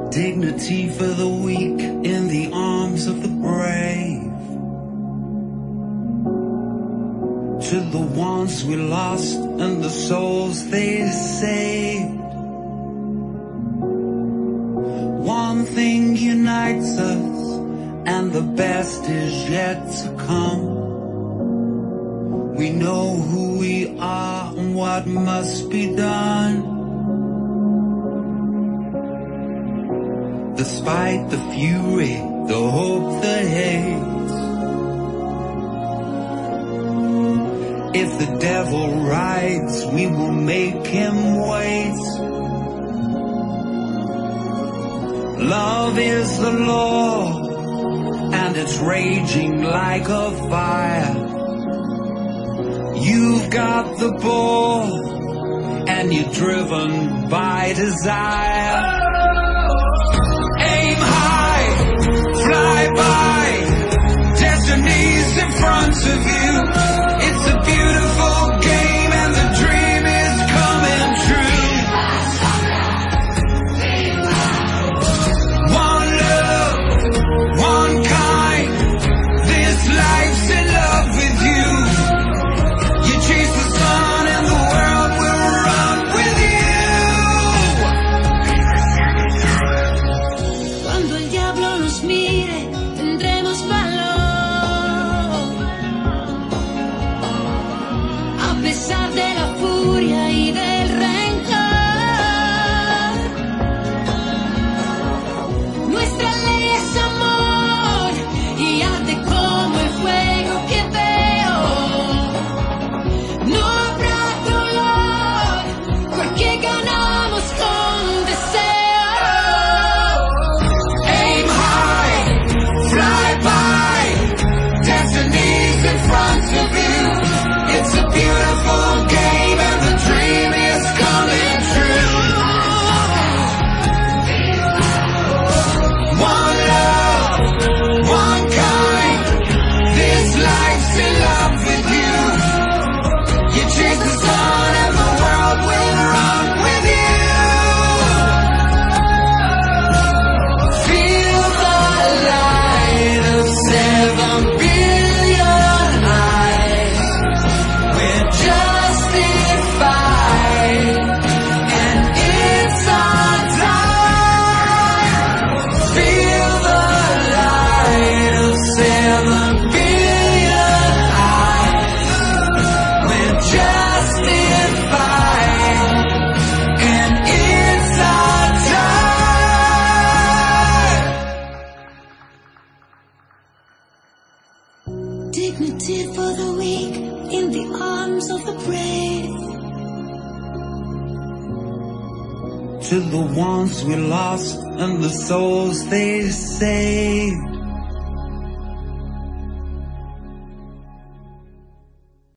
Dignity for the weak in the arms of the brave. To the ones we lost and the souls they saved. One thing unites us, and the best is yet to come. We know who we are and what must be done. Despite the fury, the hope, the hate. If the devil rides, we will make him wait. Love is the law, and it's raging like a fire. You've got the ball, and you're driven by desire. Aim high, fly by, destiny's in front of you. It's a beautiful game and the dream is coming true. One love, one kind, this life's in love with you. You chase the sun and the world will run with you. Cuando el diablo nos mire, tendremos valor. A pesar de la furia y del rencor, nuestra ley es amor y arde como el fuego que veo. No habrá dolor porque ganamos con deseo. Aim high, fly by, destiny's in front of you. It's a beautiful game and the dream is coming true. One love, one kind, this life's in love with you. You chase the sun and the world will run with you. Feel the light of 7 billion eyes. We're justified, and it's our time. Feel the light of 7 billion eyes. We're justified, and it's our time. Dignity for the weak in the arms of the brave. To the ones we lost and the souls they saved.